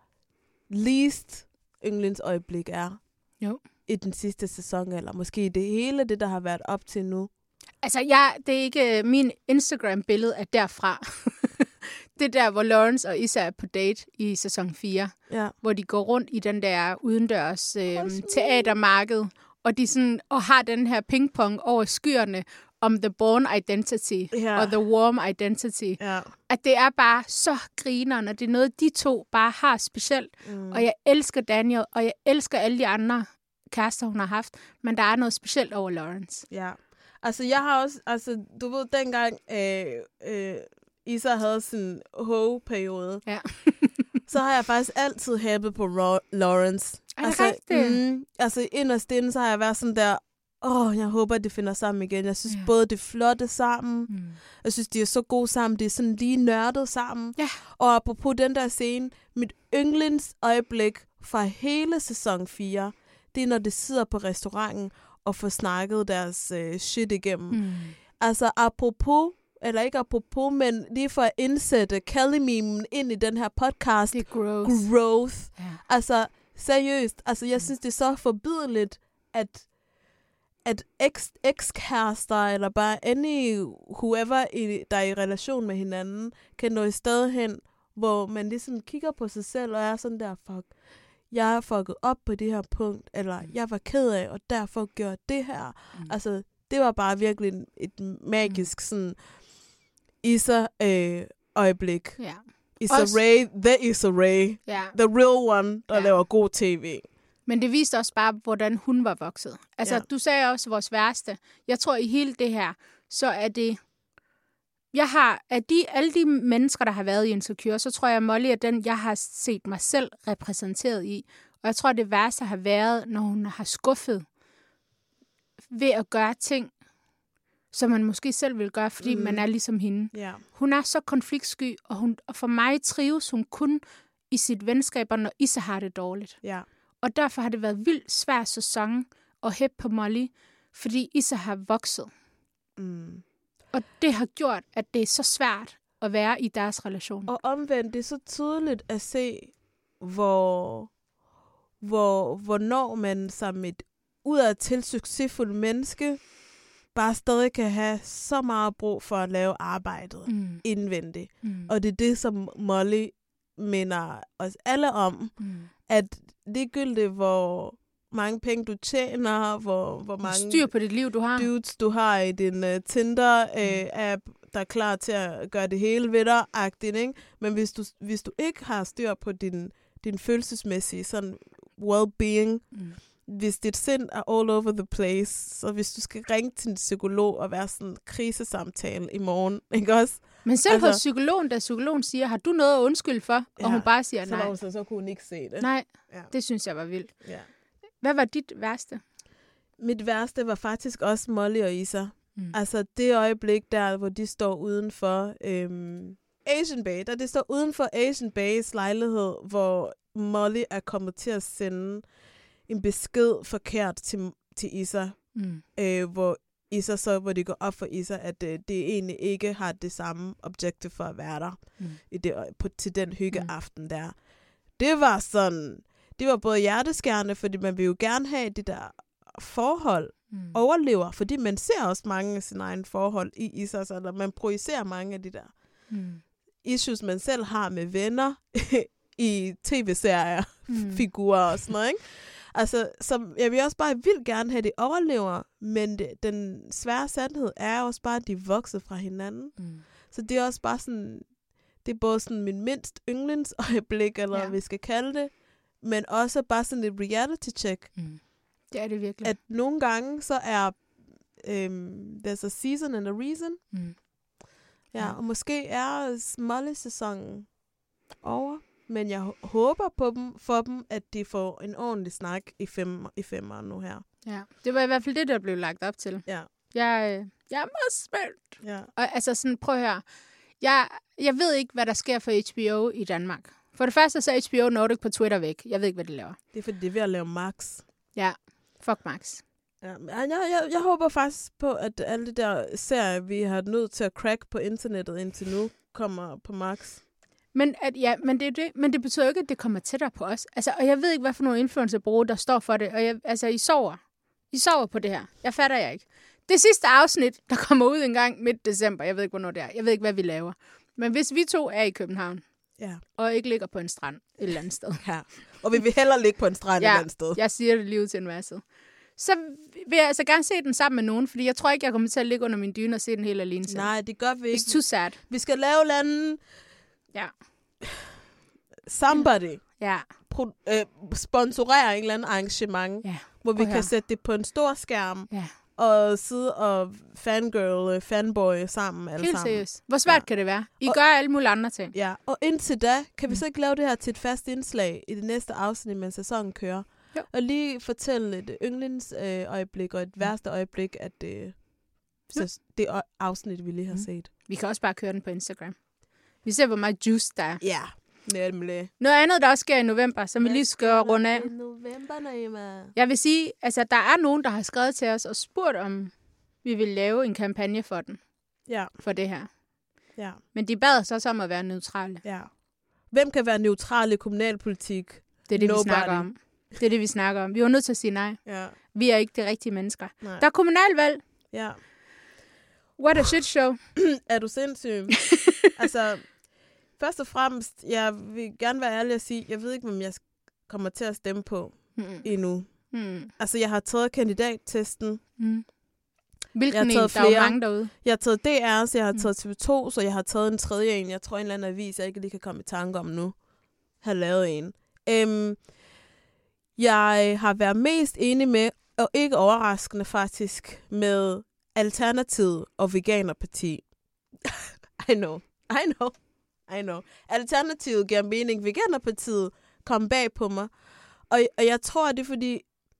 least yndlingsøjeblik er jo. i den sidste sæson, eller måske det hele, det der har været op til nu? Altså, jeg, det er ikke min Instagram-billede er derfra. Det er der, hvor Lawrence og Issa er på date i sæson fire. Ja. Hvor de går rundt i den der udendørs øh, teatermarked, og de sådan, og har den her pingpong over skyerne om the born identity ja. og the warm identity. Ja. At det er bare så grinerne, og det er noget, de to bare har specielt. Mm. Og jeg elsker Daniel, og jeg elsker alle de andre kærester, hun har haft. Men der er noget specielt over Lawrence. Ja. Altså, jeg har også, altså, du ved, dengang øh, øh, Issa havde sin ho-periode, ja. så har jeg faktisk altid hæppet på Ro- Lawrence. Er det altså, rigtigt? Mm, altså, inderst inde, så har jeg været sådan der, åh, oh, jeg håber, at de finder sammen igen. Jeg synes ja. både, det er flotte sammen. Mm. Jeg synes, de er så gode sammen. De er sådan lige nørdet sammen. Ja. Og apropos den der scene, mit yndlingsøjeblik fra hele sæson fire, det er, når de sidder på restauranten og får snakket deres øh, shit igennem. Mm. Altså, apropos, eller ikke apropos, men lige for at indsætte Kelly-memen ind i den her podcast. Det er growth. Growth. Ja. Altså, seriøst. Altså, jeg synes, det er så forbydeligt, at at eks, ekskærester, eller bare any whoever, i, der er i relation med hinanden, kan nå et sted hen, hvor man ligesom kigger på sig selv, og er sådan der, fuck, jeg er fucket op på det her punkt, eller jeg var ked af, og derfor gjorde det her. Mm. Altså, det var bare virkelig et magisk, sådan, Issa-øjeblik. Øh, ja. Issa også, Rae, the Issa Rae, ja. the real one, der ja. laver god tv. Men det viste også bare, hvordan hun var vokset. Altså, ja. Du sagde også vores værste. Jeg tror, i hele det her, så er det Jeg har, af de, alle de mennesker, der har været i Insecure, så tror jeg, at Molly er den, jeg har set mig selv repræsenteret i. Og jeg tror, det værste har været, når hun har skuffet ved at gøre ting, som man måske selv vil gøre, fordi mm. man er ligesom hende. Yeah. Hun er så konfliktsky, og, hun, og for mig trives hun kun i sit venskaber, når Issa har det dårligt. Yeah. Og derfor har det været vildt svær sæson at hæppe på Molly, fordi Issa har vokset. Mm. Og det har gjort, at det er så svært at være i deres relation. Og omvendt, det er så tydeligt at se, hvor, hvor, hvornår man som et udadtil succesfuldt menneske bare stadig kan have så meget brug for at lave arbejdet mm. indvendigt. Mm. Og det er det, som Molly minder os alle om, mm. at ligegyldigt, hvor mange penge du tjener, hvor, hvor mange styr på dit liv, du har. dudes du har i din uh, Tinder-app, uh, der er klar til at gøre det hele ved dig-agtigt, ikke? Men hvis du, hvis du ikke har styr på din, din følelsesmæssige sådan well-being, mm. hvis dit sind er all over the place, så hvis du skal ringe til en psykolog og være sådan en krisesamtale i morgen, ikke også? Men selv altså, hos psykologen, da psykologen siger, har du noget at undskylde for? Ja, og hun bare siger nej. Så, hun, så, så kunne hun ikke se det. Nej, ja. Det synes jeg var vildt. Ja. Hvad var dit værste? Mit værste var faktisk også Molly og Issa. Mm. Altså det øjeblik der, hvor de står udenfor øhm, Asian Bay, da de står udenfor Asian Bays lejlighed, hvor Molly er kommet til at sende en besked forkert til, til Issa, mm. øh, hvor Issa så, hvor det går op for Issa, at øh, det egentlig ikke har det samme objektiv for at være der mm. i det, på, til den hyggeaften mm. der. Det var sådan, det var både hjerteskærende, fordi man vil jo gerne have det der forhold mm. overlever, fordi man ser også mange af sine egne forhold i Issa, eller man projicerer mange af de der mm. issues, man selv har med venner i tv-serier, mm. figurer og sådan noget, ikke? Altså, som, jeg vil også bare vildt gerne have, det overlever, men det, den svære sandhed er også bare, at de er vokset fra hinanden. Mm. Så det er også bare sådan, det er både sådan min mindst yndlingsøjeblik, eller ja. hvad vi skal kalde det, men også bare sådan et reality check. Mm. Det er det virkelig. At nogle gange, så er øhm, there's a season and a reason. Mm. Ja, ja, og måske er Molly-sæsonen over. Men jeg håber på dem, for dem, at de får en ordentlig snak i, fem, i femmeren nu her. Ja, det var i hvert fald det, der blev lagt op til. Ja. Jeg, jeg er meget spændt. Ja. Og altså sådan, prøv at høre. Jeg, jeg ved ikke, hvad der sker for H B O i Danmark. For det første så er H B O Nordic på Twitter væk. Jeg ved ikke, hvad de laver. Det er fordi, de er ved at lave Max. Ja, fuck Max. Ja, jeg, jeg, jeg håber faktisk på, at alle de der serier, vi har nødt til at crack på internettet indtil nu, kommer på Max. Men, at, ja, men, det, det, men det betyder ikke, at det kommer tættere på os. Altså, og jeg ved ikke, hvad for nogle influencerbrugere, der står for det. Og jeg, altså, I sover. I sover på det her. Jeg fatter jeg ikke. Det sidste afsnit, der kommer ud en gang midt december. Jeg ved ikke, hvornår det er. Jeg ved ikke, hvad vi laver. Men hvis vi to er i København, ja. og ikke ligger på en strand et eller andet sted. Ja. Og vi vil hellere ligge på en strand ja, et eller andet sted. Jeg siger det lige ud til en værelse. Så vil jeg altså gerne se den sammen med nogen, fordi jeg tror ikke, jeg kommer til at ligge under min dyne og se den helt alene selv. Nej, det gør vi ikke. It's too sad. Vi skal lave landen. Ja. Somebody. Ja. Pro, øh, sponsorere en eller anden arrangement, ja. hvor vi kan her. sætte det på en stor skærm. Ja. Og sidde og fangirl, fanboy sammen alle Helt sammen. seriøst. Hvor svært ja. kan det være? I og, gør alle mulige andre ting. Ja, og indtil da, kan vi så ikke lave det her til et fast indslag i det næste afsnit, mens sæsonen kører? Jo. Og lige fortælle et yndlingsøjeblik og et værste øjeblik, at det, så det afsnit, vi lige har mm. set. Vi kan også bare køre den på Instagram. Vi ser, hvor meget juice der er. Ja, nemlig. Noget andet, der også sker i november, som vi lige skal runde af. November, Naima. Jeg vil sige, altså der er nogen, der har skrevet til os og spurgt, om vi vil lave en kampagne for den. Ja. For det her. Ja. Men de bad os også om at være neutrale. Ja. Hvem kan være neutral i kommunalpolitik? Det er det, Nobody. vi snakker om. Det er det, vi snakker om. Vi var nødt til at sige nej. Ja. Vi er ikke de rigtige mennesker. Nej. Der er kommunalvalg. Ja. What a shit show. Er du sindssyg? Altså, først og fremmest, jeg vil gerne være ærlig og sige, jeg ved ikke, hvem jeg kommer til at stemme på mm. endnu. Mm. Altså, jeg har taget kandidattesten. Mm. Hvilken jeg har taget en? Der er jo mange derude. Jeg har taget D R, så jeg har taget T V to, så jeg har taget en tredje en. Jeg tror, en eller anden avis, jeg ikke lige kan komme i tanke om nu, har lavet en. Øhm, jeg har været mest enig med, og ikke overraskende faktisk, med Alternativet og Veganerparti. I know. I know. I know. Alternativet giver mening. Veganerpartiet kom bag på mig. Og, og jeg tror, det er fordi...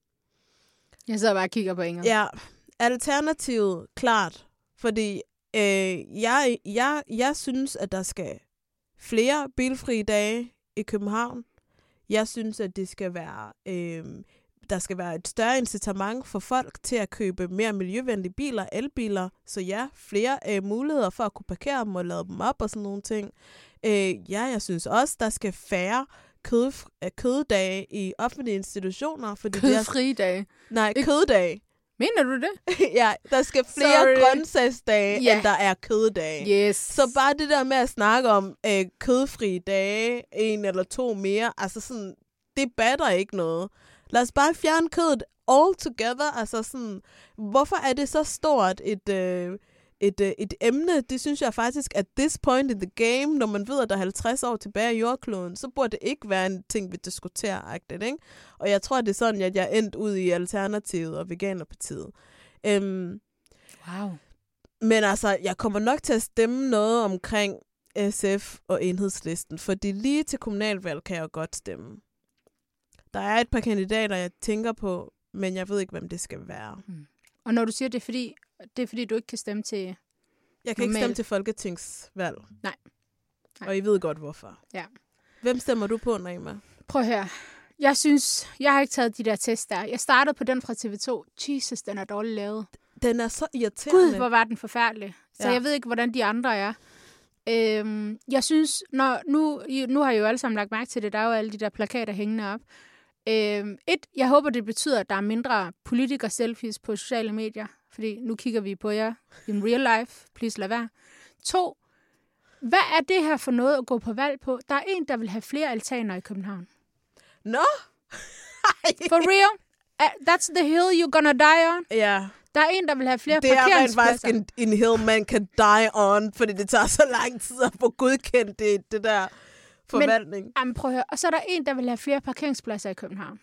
Jeg sidder bare og kigger på Inger. Ja, alternativet, klart. Fordi øh, jeg, jeg, jeg synes, at der skal flere bilfrie dage i København. Jeg synes, at det skal være, øh, der skal være et større incitament for folk til at købe mere miljøvenlige biler, elbiler. Så ja, flere øh, muligheder for at kunne parkere dem og lade dem op og sådan nogle ting. Øh, ja, jeg synes også, der skal færre kød, køddage i offentlige institutioner. Fordi Kødfrie dage? Nej, køddage. Mener du det? Ja, der skal flere Sorry. grøntsagsdage, yeah. end der er køddage. Yes. Så bare det der med at snakke om øh, kødfrie dage, en eller to mere, altså sådan, det batter ikke noget. Lad os bare fjerne kødet all together. Altså sådan, hvorfor er det så stort et, øh, et, øh, et emne? Det synes jeg faktisk, at this point in the game, når man ved, at der er halvtreds år tilbage i jordkloden, så burde det ikke være en ting, vi diskuterer, ikke? Og jeg tror, det er sådan, at jeg er endt ud i Alternativet og Veganerpartiet. Øhm, wow. Men altså, jeg kommer nok til at stemme noget omkring S F og Enhedslisten, fordi lige til kommunalvalg kan jeg godt stemme. Der er et par kandidater, jeg tænker på, men jeg ved ikke, hvem det skal være. Mm. Og når du siger, det er fordi, det er fordi, du ikke kan stemme til... Jeg kan normal... ikke stemme til folketingsvalg. Nej. Nej. Og I ved godt, hvorfor. Ja. Hvem stemmer du på, Naima? Prøv at høre. Jeg synes, jeg har ikke taget de der tests der. Jeg startede på den fra T V to. Jesus, den er dårligt lavet. Den er så irriterende. Gud, hvor var den forfærdelig. Så ja. Jeg ved ikke, hvordan de andre er. Øhm, jeg synes, når, nu, nu har jeg jo alle sammen lagt mærke til det. Der er jo alle de der plakater hængende op. Øhm, et, jeg håber, det betyder, at der er mindre politiker-selfies på sociale medier. Fordi nu kigger vi på jer in real life. Please lad være. To, hvad er det her for noget at gå på valg på? Der er en, der vil have flere altaner i København. Nå? No? For real? Uh, that's the hill you're gonna die on? Ja. Der er en, der vil have flere det parkeringspladser. Det er faktisk en, en hill, man kan die on, fordi det tager så lang tid at få godkendt det, det der forvaltning. Men, jamen, prøv at høre. Og så er der en, der vil have flere parkeringspladser i København.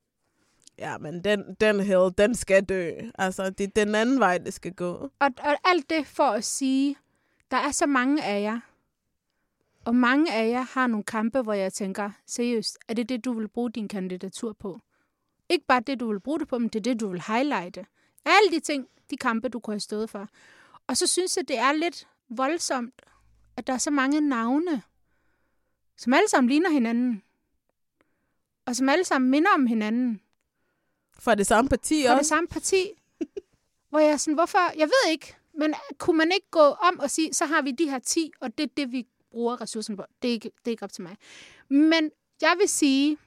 Ja, men den, den hill, den skal dø. Altså, det er den anden vej, det skal gå. Og, og alt det for at sige, der er så mange af jer, og mange af jer har nogle kampe, hvor jeg tænker, seriøst, er det det, du vil bruge din kandidatur på? Ikke bare det, du vil bruge det på, men det er det, du vil highlighte. Alle de ting, de kampe, du kunne have stået for. Og så synes jeg, det er lidt voldsomt, at der er så mange navne, som alle sammen ligner hinanden. Og som alle sammen minder om hinanden. Fra det samme parti Fra også? det samme parti. Hvor jeg er sådan, hvorfor? Jeg ved ikke. Men kunne man ikke gå om og sige, så har vi de her ti, og det er det, vi bruger ressourcerne på. Det er ikke, det er ikke op til mig. Men jeg vil sige,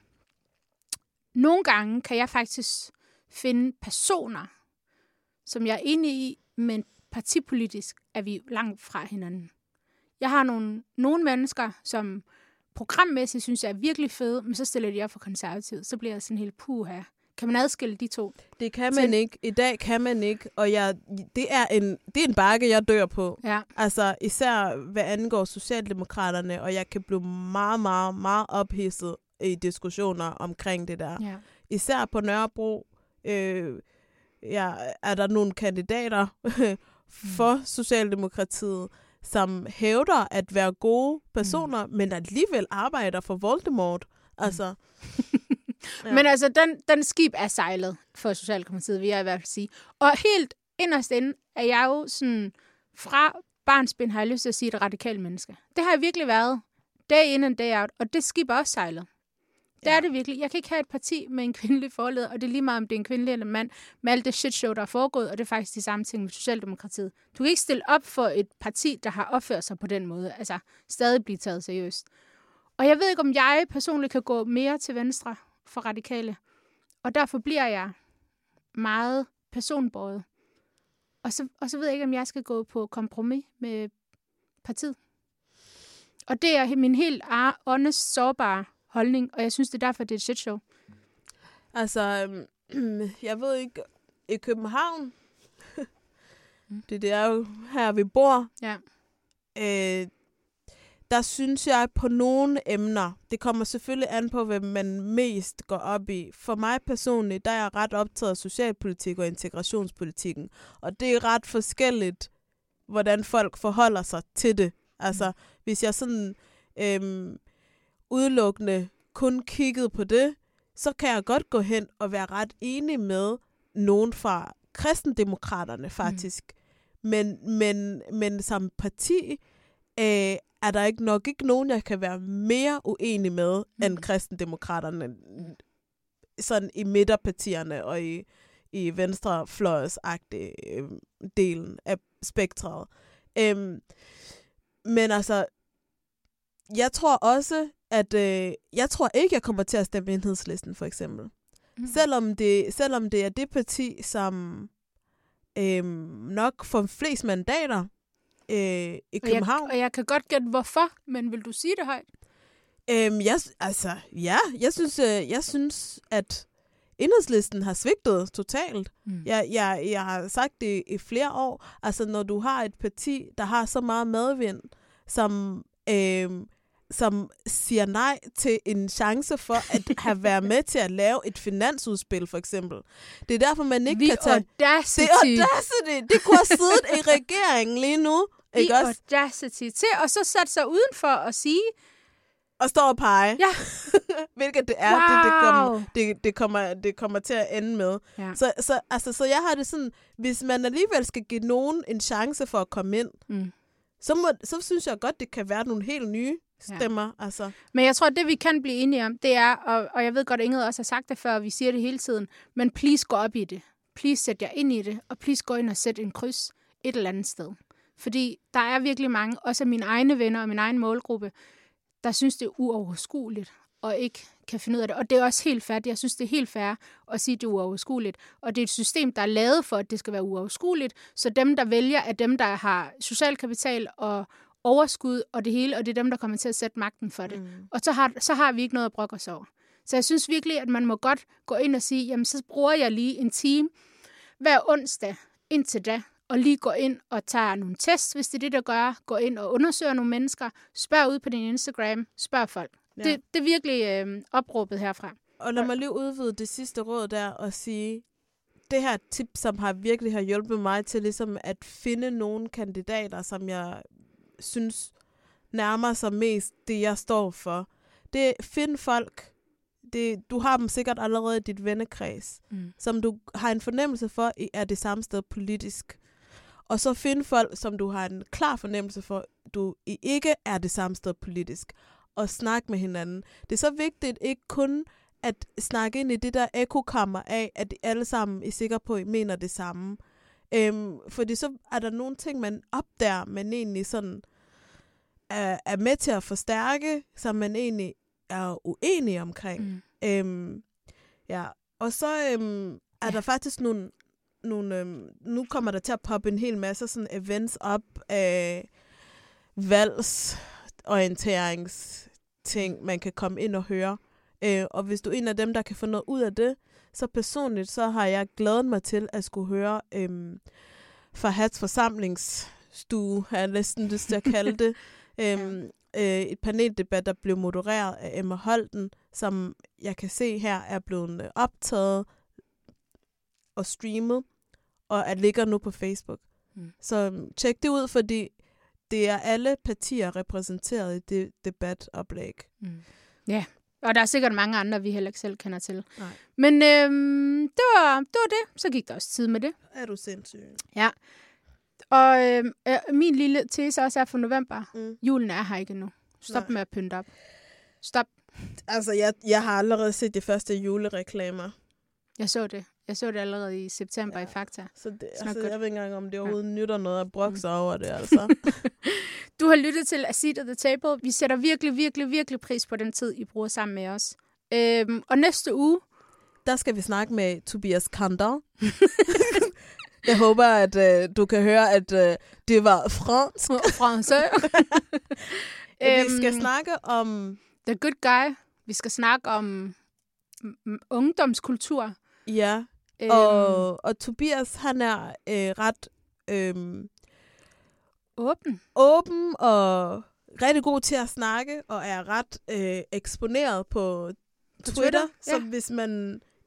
nogle gange kan jeg faktisk finde personer, som jeg er enig i, men partipolitisk er vi langt fra hinanden. Jeg har nogle, nogle mennesker, som programmæssigt synes jeg er virkelig fede, men så stiller de op for Konservativt. Så bliver jeg sådan helt puha. Kan man adskille de to? Det kan man ikke. I dag kan man ikke. Og jeg, det, er en, det er en bakke, jeg dør på. Ja. Altså især hvad angår Socialdemokraterne, og jeg kan blive meget, meget, meget ophidset i diskussioner omkring det der. Ja. Især på Nørrebro øh, ja, er der nogle kandidater for Socialdemokratiet, som hævder at være gode personer, mm. men alligevel arbejder for Voldemort. Altså... Ja. Men altså, den, den skib er sejlet for Socialdemokratiet, vil jeg i hvert fald sige. Og helt inderst inde er jeg jo sådan, fra barnsben har jeg lyst til at sige et radikalt menneske. Det har jeg virkelig været, day in and day out, og det skib er også sejlet. Det ja. er det virkelig. Jeg kan ikke have et parti med en kvindelig forleder, og det er lige meget, om det er en kvindelig eller mand, med alt det shit show, der er foregået, og det er faktisk de samme ting med Socialdemokratiet. Du kan ikke stille op for et parti, der har opført sig på den måde, altså stadig blive taget seriøst. Og jeg ved ikke, om jeg personligt kan gå mere til venstre for radikale. Og derfor bliver jeg meget personbåret. Og så, og så ved jeg ikke, om jeg skal gå på kompromis med partiet. Og det er min helt honest, sårbare holdning, og jeg synes, det er derfor, det er et shit show. Altså, jeg ved ikke, i København, det, det er jo her, vi bor, ja. øh, der synes jeg på nogle emner, det kommer selvfølgelig an på, hvad man mest går op i. For mig personligt, der er jeg ret optaget af socialpolitik og integrationspolitikken. Og det er ret forskelligt, hvordan folk forholder sig til det. Altså, mm. hvis jeg sådan øhm, udelukkende kun kiggede på det, så kan jeg godt gå hen og være ret enig med nogen fra kristendemokraterne faktisk. Mm. Men, men, men som parti øh, er der ikke nok ikke nogen, jeg kan være mere uenig med mm. end kristendemokraterne. Sådan i midterpartierne og i, i venstrefløjsagtige øh, delen af spektret. Øhm, men altså, jeg tror også, at øh, jeg tror ikke, jeg kommer til at stemme Enhedslisten, for eksempel. Mm. Selvom, det, selvom det er det parti, som øh, nok får flest mandater øh, i København. Og jeg, og jeg kan godt gætte, hvorfor, men vil du sige det højt? Øhm, jeg, altså, ja, jeg synes, øh, jeg synes, at Enhedslisten har svigtet totalt. Mm. Jeg, jeg, jeg har sagt det i flere år. Altså, når du har et parti, der har så meget medvind, som, øh, som siger nej til en chance for at have været med til at lave et finansudspil, for eksempel. Det er derfor, man ikke The kan tage... audacity. Det er audacity. Det kunne have siddet i regeringen lige nu. Ikke The også? audacity. Til at så sætte sig udenfor og sige... Og står og pege. Ja. Hvilket det er, wow. det, det, kommer, det, det, kommer, det kommer til at ende med. Ja. Så, så, altså, så jeg har det sådan, hvis man alligevel skal give nogen en chance for at komme ind, mm. så, må, så synes jeg godt, det kan være nogle helt nye stemmer. Ja. Altså. Men jeg tror, at det vi kan blive enige om, det er, og, og jeg ved godt, at Ingrid også har sagt det før, og vi siger det hele tiden, men please gå op i det. Please sæt jer ind i det, og please gå ind og sæt en kryds et eller andet sted. Fordi der er virkelig mange, også af mine egne venner og min egen målgruppe, der synes, det er uoverskueligt og ikke kan finde ud af det. Og det er også helt fair. Jeg synes, det er helt fair at sige, at det er uoverskueligt. Og det er et system, der er lavet for, at det skal være uoverskueligt. Så dem, der vælger, er dem, der har social kapital og overskud og det hele, og det er dem, der kommer til at sætte magten for det. Mm. Og så har, så har vi ikke noget at brokke os over. Så jeg synes virkelig, at man må godt gå ind og sige, jamen så bruger jeg lige en time hver onsdag indtil da, og lige gå ind og tage nogle tests, hvis det er det, der gør. Gå ind og undersøge nogle mennesker. Spørg ud på din Instagram. Spørg folk. Ja. Det, det er virkelig øh, opråbet herfra. Og lad mig lige udvide det sidste råd der og sige, det her tip, som har virkelig har hjulpet mig til ligesom at finde nogle kandidater, som jeg synes nærmer sig mest det, jeg står for. Det er find folk. Det, du har dem sikkert allerede i dit vennekreds, mm. som du har en fornemmelse for, er det samme sted politisk. Og så find folk, som du har en klar fornemmelse for, du ikke er det samme sted politisk. Og snak med hinanden. Det er så vigtigt ikke kun at snakke ind i det der ekokammer af, at alle sammen er sikre på, at I mener det samme. Øhm, fordi så er der nogle ting, man opdager, man egentlig sådan er, er med til at forstærke, som man egentlig er uenig omkring. Mm. Øhm, ja. Og så øhm, er ja. der faktisk nogle, nogle øhm, nu kommer der til at poppe en hel masse sådan events op af valgsorienteringsting, man kan komme ind og høre. Øh, og hvis du er en af dem, der kan få noget ud af det, så personligt, så har jeg glædet mig til at skulle høre øhm, Fahats forsamlingsstue, har jeg næsten lyst til at kalde det. øhm, øh, et paneldebat, der blev modereret af Emma Holten, som jeg kan se her er blevet optaget og streamet, og er ligger nu på Facebook. Mm. Så tjek det ud, fordi det er alle partier repræsenteret i det debatoplæg. Mm. Ja, og der er sikkert mange andre, vi heller ikke selv kender til. Nej. Men øhm, det, var, det var det. Så gik der også tid med det. Er du sindssyg? Ja. Og øhm, øh, min lille tese også er for november. Mm. Julen er her ikke endnu. Stop Nej. med at pynte op. Stop. Altså, jeg, jeg har allerede set de første julereklamer. Jeg så det. Jeg så det allerede i september ja. i Fakta. Så det, altså, jeg ved ikke engang, om det overhovedet ja. nytter noget at brokke sig mm. over det, altså. Du har lyttet til A Seat at the Table. Vi sætter virkelig, virkelig, virkelig pris på den tid, I bruger sammen med os. Øhm, og næste uge... Der skal vi snakke med Tobias Kander. Jeg håber, at øh, du kan høre, at øh, det var fransk. Francais. Vi skal øhm, snakke om... The Good Guy. Vi skal snakke om ungdomskultur. Ja, øhm. og, og Tobias, han er øh, ret øh, åben. åben og rigtig god til at snakke, og er ret øh, eksponeret på Twitter. Twitter? Så ja. hvis man ikke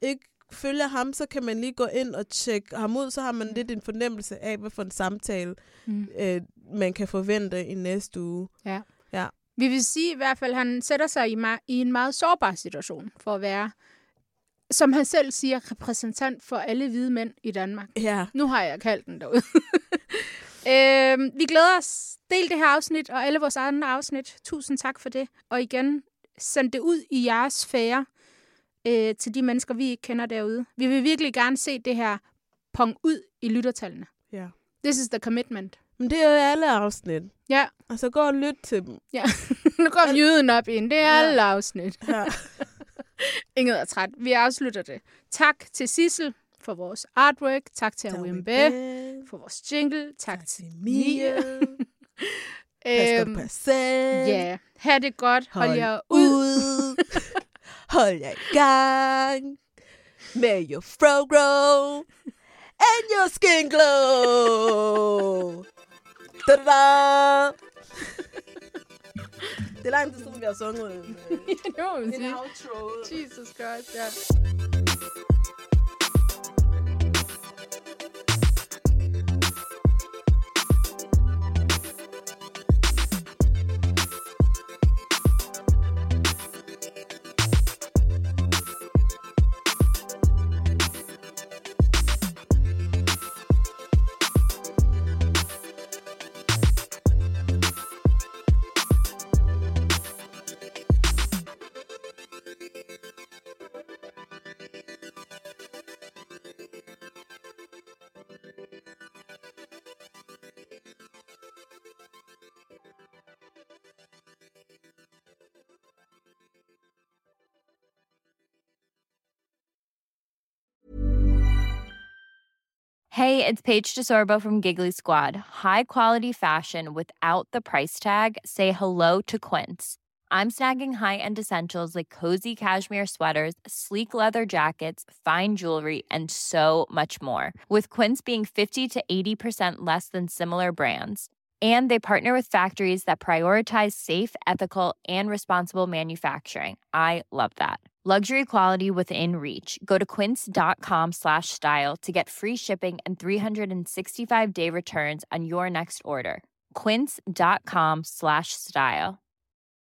følger ham, så kan man lige gå ind og tjekke ham ud, så har man lidt en fornemmelse af, hvad for en samtale mm. øh, man kan forvente i næste uge. Ja. Ja. Vi vil sige i hvert fald, at han sætter sig i, ma- i en meget sårbar situation for at være, som han selv siger, repræsentant for alle hvide mænd i Danmark. Ja. Nu har jeg kaldt den derude. øhm, vi glæder os. Del det her afsnit og alle vores andre afsnit. Tusind tak for det. Og igen, send det ud i jeres sfære øh, til de mennesker, vi ikke kender derude. Vi vil virkelig gerne se det her pong ud i lyttertallene. Ja. This is the commitment. Men det er jo alle afsnit. Ja. Og så gå og lyt til dem. Ja. Nu går Al- jyden op ind. Det er ja. alle afsnit. Ja. Inget er træt. Vi afslutter det. Tak til Sissel for vores artwork. Tak til Awimbe for vores jingle. Tak, tak til Mia. Pas på selv. Ja. Ha' det godt. Hold, Hold jer ud. ud. Hold jer i gang. Med your fro grow. And your skin glow. Da-da-da. Det er lang tid siden, vi har sunget en, en, en outro. Jesus Christ, ja. Hey, it's Paige DeSorbo from Giggly Squad. High quality fashion without the price tag. Say hello to Quince. I'm snagging high-end essentials like cozy cashmere sweaters, sleek leather jackets, fine jewelry, and so much more. With Quince being fifty to eighty percent less than similar brands. And they partner with factories that prioritize safe, ethical, and responsible manufacturing. I love that. Luxury quality within reach. Go to quince.com slash style to get free shipping and three sixty-five day returns on your next order. Quince.com slash style.